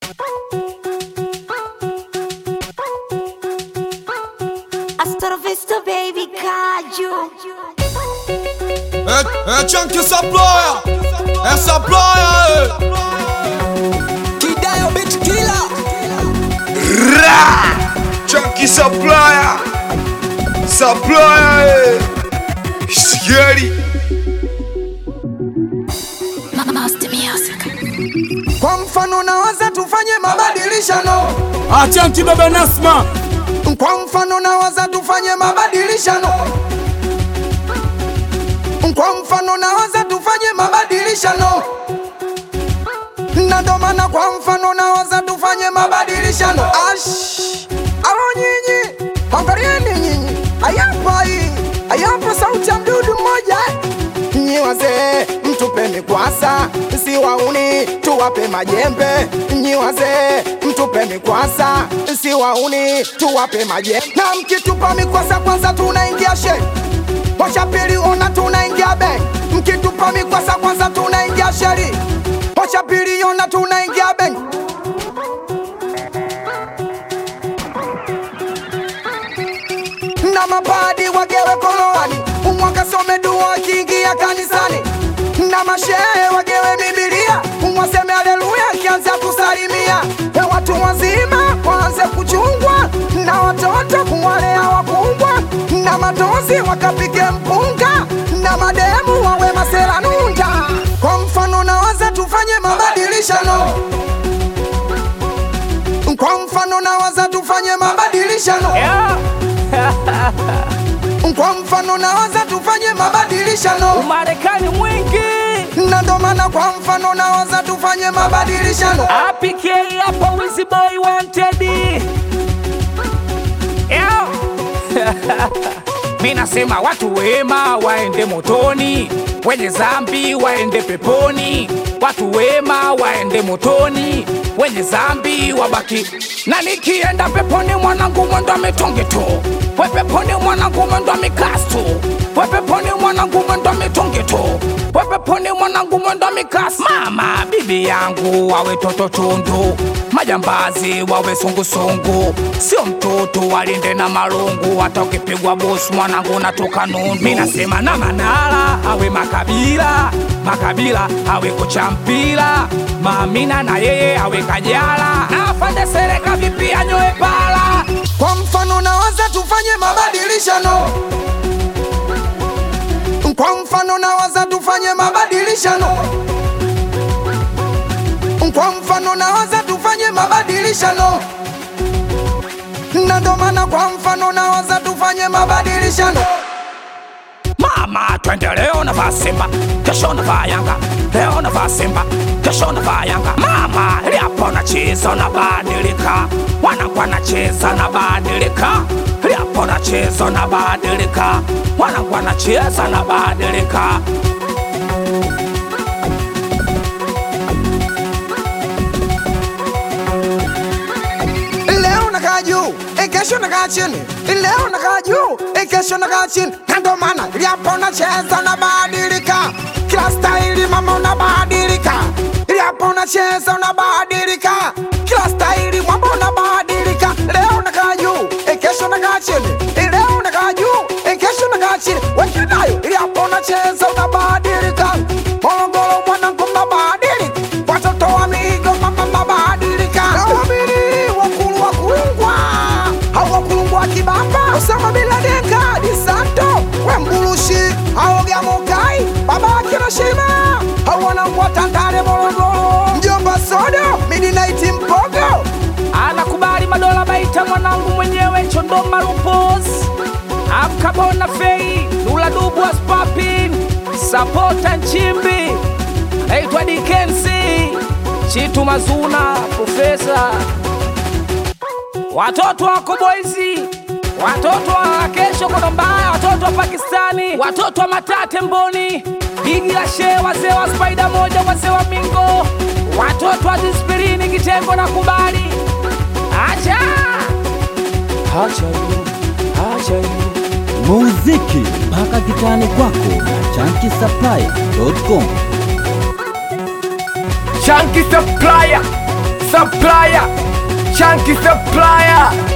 Hasta la vista baby Kaju. Chunky Supplier, Supplier, Kidayo bitch killer. Chunky Supplier, Supplier, scary. Master music. Kwa mfano nawaza tufanye mabadilishano. Chunky baba Nasma. Kwa mfano nawaza tufanye mabadilishano. Kwa mfano nawaza tufanye mabadilishano. Na ndo maana kwa mfano nawaza tufanye mabadilishano. Alo nyinyi, angalieni nyinyi. Ayapa sauti ya mdudu mmoja. Nyi wazee mtupe mikwasa, si wauni tuwape majembe. Nyi wazee mtupe mikwasa, si wauni tuwape majembe. Na mkitupa mikwasa kwanza tunaingia she. Washa pili ona tunaingia be. Mkitupa mikwasa kwanza tunaingia sheri. Washa pili ona tunaingia be. Na mapadi wagewe koloani, umwaka some dua kiingia kanisani. Na mashehe wagewe Biblia, umwaseme haleluya kianza kusalimia. Watu wazima waanze kuchungwa, na watoto kuwalea wakubwa. Na madozi wakapike mpunga, na mademu wawe masela nunda. Kwa mfano nawaza tufanye mabadilishano. Kwa mfano nawaza tufanye mabadilishano. Kwa mfano nawaza tufanye mabadilishano. Umarekani mwingi. Na ndo maana kwa mfano nawaza tufanye mabadilishano. APK hapa Wizzy Boy wanted. Mimi nasema watu wema waende motoni, wenye zambi waende peponi. Watu wema waende motoni, wenye zambi wabaki. Na nikienda peponi mwanangu mwendo mitonge tu. We peponi mwanangu mwendo mikastu. We peponi mwanangu mwendo mitonge tu. We peponi mwanangu mwendo mikastu. Mama bibi yangu wawe toto tundu, majambazi wawe sungu. Sio mtoto walinde na marungu, hata ukipigwa boss mwanangu natoka nundu. Mimi nasema na Manara awe Makabila awe kocha mpira, Mamina na yeye awe Kajala, na afande Sereka vipi anyoe pala. Kwa mfano nawaza tufanye mabadilishano. Kwa mfano nawaza tufanye mabadilishano. Kwa mfano nawaza tufanye mabadilishano. Na ndo maana kwa mfano nawaza tufanye mabadilishano. Mama twende leo navaa Simba, kesho navaa Yanga. Leo navaa Simba, kesho navaa Yanga. Mama liapo nacheza nabadilika, wanangu wanacheza nabadilika. Liapo nacheza nabadilika, wanangu wanacheza nabadilika. Leo nakaa juu, kesho nakaa chini. Leo nakaa juu, kesho nakaa chini. Na ndo maana liapo nacheza nabadilika. Kila staili mama unabadilika. Liapo nacheza unabadilika. Kila staili mwamba unabadilika. Leo nakaa juu, kesho nakaa chini. Leo nakaa juu, kesho nakaa chini. Wekidayo liapo nacheza unabadilika. Morogoro mwanangu mnabadilika. Watoto wa migo mama mnabadilika. Wakulungwa kibamba Osama Bin Laden Kadi Santo Wembulushi Aogea Mokai Baba Kina Shima Wanangwa Tandale Morogoro Mjomba Sodo Midnight Mpogo Anakubali madola baita mwanangu mwenyewe Chondoma Lupos Abkabona Fei Lula Dubu was popping Sapota Nchimbi Naitwa Dikensi Chitu Mazuna Professor. Watoto wako Boise, watoto wa kesho kono mbaya, watoto wa Pakistani, watoto wa Matate Mboni, Bigi la Shee, wazee wa Spider moja, wazee wa Mingo, watoto wa Dispirini Kitengo na Kubali. Acha muziki mpaka kitani kwako na ChunkySupplier.com. Chunky Supplier Supplier, Chunky Supplier.